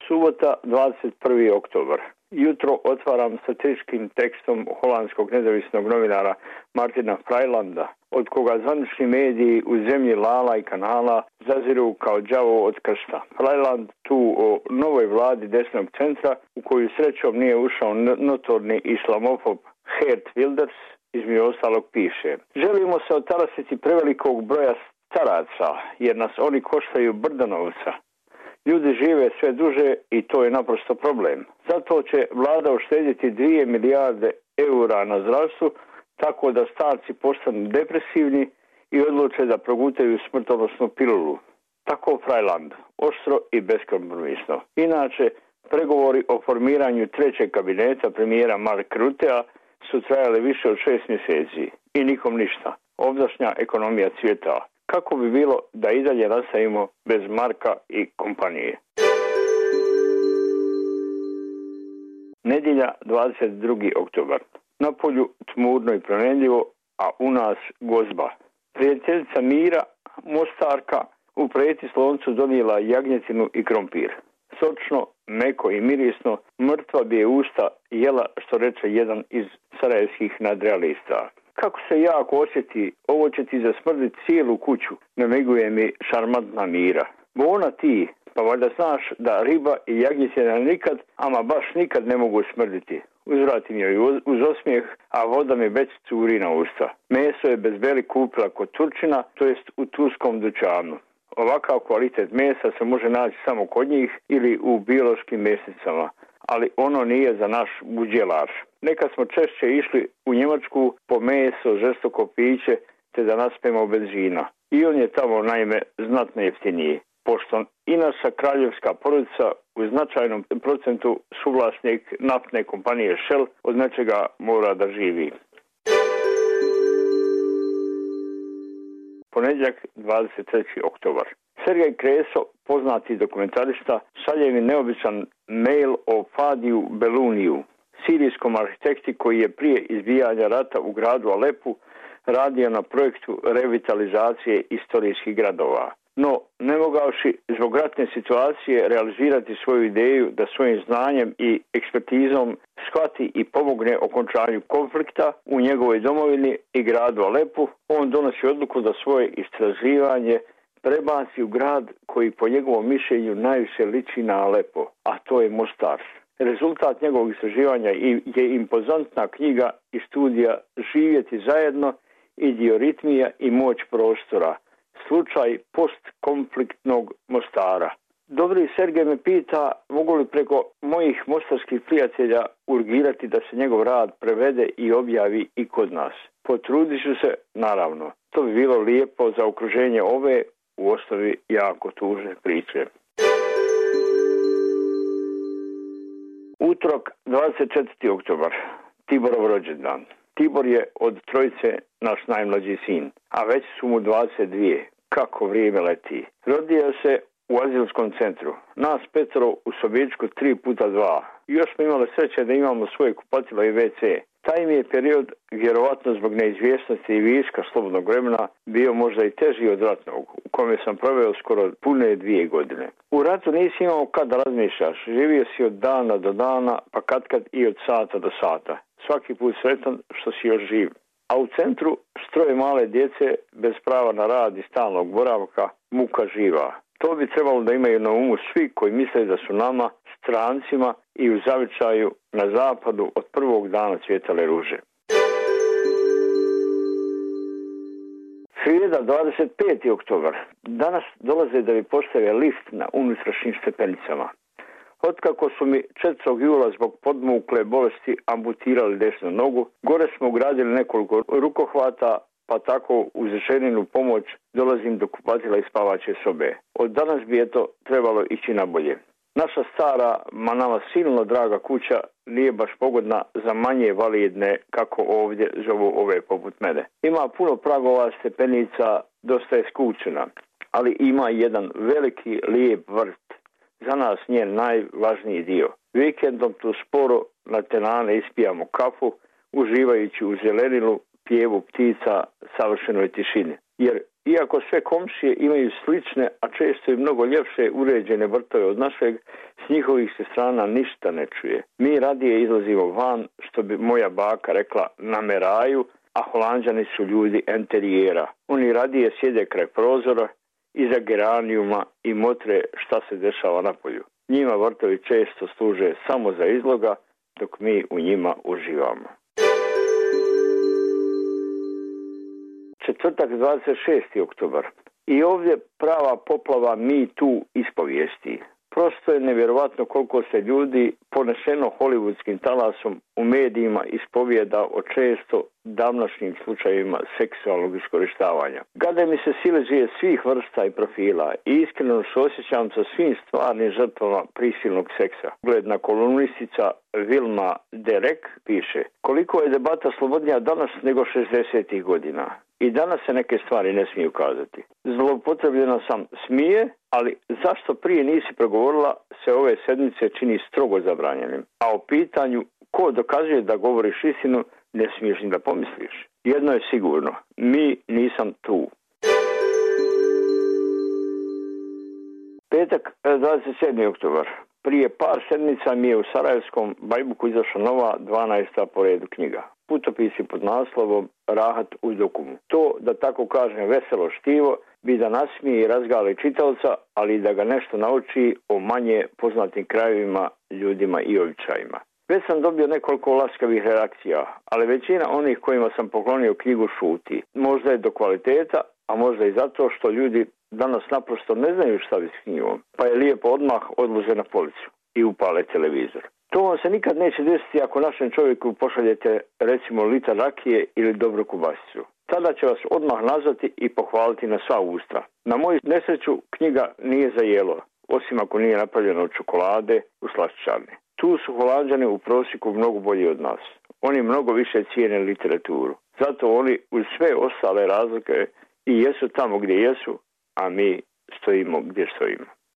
Subota, 21. oktobar. Jutro otvaram satiričkim tekstom holandskog nezavisnog novinara Martina Frejlanda, od koga zvanični mediji u zemlji Lala i Kanala zaziru kao đavo od krsta. Frejland tu o novoj vladi desnog centra, u koju srećom nije ušao notorni islamofob Geert Wilders, između ostalog piše: želimo se otarasiti prevelikog broja staraca, jer nas oni koštaju brdo novca. Ljudi žive sve duže i to je naprosto problem. Zato će vlada uštedjeti 2 milijarde eura na zdravstvu, tako da starci postanu depresivni i odluče da progutaju smrtonosnu pilulu. Tako Frejland, oštro i beskompromisno. Inače, pregovori o formiranju trećeg kabineta premijera Mark Rutea su trajali više od 6 mjeseci i nikom ništa. Ovdašnja ekonomija cvjeta. Kako bi bilo da i dalje nastavimo bez Marka i kompanije? Nedjelja, 22. oktobar. Na polju tmurno i promenljivo, a u nas gozba. Prijateljica Mira, Mostarka, u Preti Sloncu donijela jagnjetinu i krompir. Sočno, meko i mirisno, mrtva bi je usta jela, što reče jedan iz sarajevskih nadrealista. Kako se jako osjeti, ovo će ti zasmrditi cijelu kuću, namiguje mi šarmantna Mira. Bona ti, pa valjda znaš da riba i jagnjetina nikad, ama baš nikad ne mogu smrditi. Uzvratim joj uz osmijeh, a voda mi već curi na usta. Meso je bez beli kupila kod Turčina, to jest u turskom dućanu. Ovakav kvalitet mesa se može naći samo kod njih ili u biološkim mesnicama, ali ono nije za naš buđelar. Nekad smo češće išli u Njemačku po meso, žestoko piće, te da naspemo benzina. I on je tamo naime znatno jeftiniji, pošto i naša kraljevska porodica u značajnom procentu suvlasnik naftne kompanije Shell od nečega mora da živi. Ponedjeljak, 23. oktobar. Sergej Kreso, poznati dokumentarista, šalje mi neobičan mail o Fadiju Beluniju, sirijskom arhitekti koji je prije izbijanja rata u gradu Alepu radio na projektu revitalizacije istorijskih gradova. No, ne mogavši zbog ratne situacije realizirati svoju ideju da svojim znanjem i ekspertizom shvati i pomogne okončanju konflikta u njegovoj domovini i gradu Alepu, on donosi odluku da svoje istraživanje prebaci u grad koji po njegovom mišljenju najviše liči na Alepo, a to je Mostar. Rezultat njegovog istraživanja je impozantna knjiga i studija Živjeti zajedno, idioritmija i moć prostora. Slučaj postkonfliktnog Mostara. Dobri Sergej me pita mogu li preko mojih mostarskih prijatelja urgirati da se njegov rad prevede i objavi i kod nas. Potrudit ću se, naravno. To bi bilo lijepo za okruženje ove, u osnovi jako tužne priče. Utorak, 24. oktobar. Tiborov rođendan. Tibor je od trojice naš najmlađi sin, a već su mu 22. Kako vrijeme leti. Rodio se u azilskom centru. Nas 5 u sobičku 3x2. Još smo imali sreće da imamo svoje kupatilo i WC. Taj mi je period, vjerovatno zbog neizvjesnosti i viška slobodnog vremena, bio možda i teži od ratnog, u kome sam proveo skoro pune 2 godine. U ratu nisi imao kad da razmišljaš. Živio si od dana do dana, pa katkad i od sata do sata. Svaki put sretan što si još živ. A u centru stroje male djece bez prava na rad i stalnog boravka, muka živa. To bi trebalo da imaju na umu svi koji misle da su nama, strancima i u zavičaju na zapadu od prvog dana cvjetale ruže. Srijeda, 25. oktobar. Danas dolaze da mi postave lift na unutrašnjim stepenicama. Otkako su mi 4. jula zbog podmukle bolesti amputirali desnu nogu, gore smo ugradili nekoliko rukohvata, pa tako uz želinu pomoć dolazim do kupatila i spavaće sobe. Od danas bi je to trebalo ići na bolje. Naša stara, ma nama silno draga kuća nije baš pogodna za manje validne, kako ovdje zovu ove poput mene. Ima puno pragova, stepenica, dosta je skučena, ali ima jedan veliki, lijep vrt. Za nas njen najvažniji dio. Vikendom tu sporo na tenane ispijamo kafu, uživajući u zeleninu, pjevu ptica, savršenoj tišini. Jer Iako sve komšije imaju slične, a često i mnogo ljepše uređene vrtove od našeg, s njihovih se strana ništa ne čuje. Mi radije izlazimo van, što bi moja baka rekla, na meraju, a Holanđani su ljudi enterijera. Oni radije sjede kraj prozora, iza geranijuma i motre šta se dešava napolju. Njima vrtovi često služe samo za izloga, dok mi u njima uživamo. Četvrtak, 26. oktobar. I ovdje prava poplava mi tu ispovijesti. Prosto je nevjerovatno koliko se ljudi ponešeno hollywoodskim talasom u medijima ispovijeda o često davnašnjim slučajevima seksualnog iskorištavanja. Gade mi se sileđije svih vrsta i profila i iskreno suosjećam sa svim stvarnim žrtvama prisilnog seksa. Ugledna kolunistica Vilma Derek piše: koliko je debata slobodnija danas nego 60. godina. I danas se neke stvari ne smiju kazati. Zloupotrebljena sam smije, ali zašto prije nisi progovorila se ove sedmice čini strogo zabranjenim. A o pitanju ko dokazuje da govoriš istinu ne smiješ ni da pomisliš. Jedno je sigurno, mi nisam tu. Petak, 27. oktobar. Prije par sedmica mi je u Sarajevskom Bajbuku izašla nova 12. po redu knjiga. Putopisi pod naslovom Rahat u dokumu. To, da tako kažem, veselo štivo bi da nasmije i razgali čitaoca, ali i da ga nešto nauči o manje poznatim krajevima, ljudima i običajima. Već sam dobio nekoliko laskavih reakcija, ali većina onih kojima sam poklonio knjigu šuti. Možda je do kvaliteta, a možda i zato što ljudi danas naprosto ne znaju šta bi s knjigom, pa je lijepo odmah odlože na policu i upale televizor. To vam se nikad neće desiti ako našem čovjeku pošaljete recimo litar rakije ili dobru kubasicu. Tada će vas odmah nazvati i pohvaliti na sva usta. Na moju nesreću knjiga nije za jelo, osim ako nije napravljena od čokolade u slastičarni. Tu su Holanđani u prosjeku mnogo bolji od nas. Oni mnogo više cijene literaturu. Zato oni uz sve ostale razlike i jesu tamo gdje jesu, a mi stojimo gdje stojimo.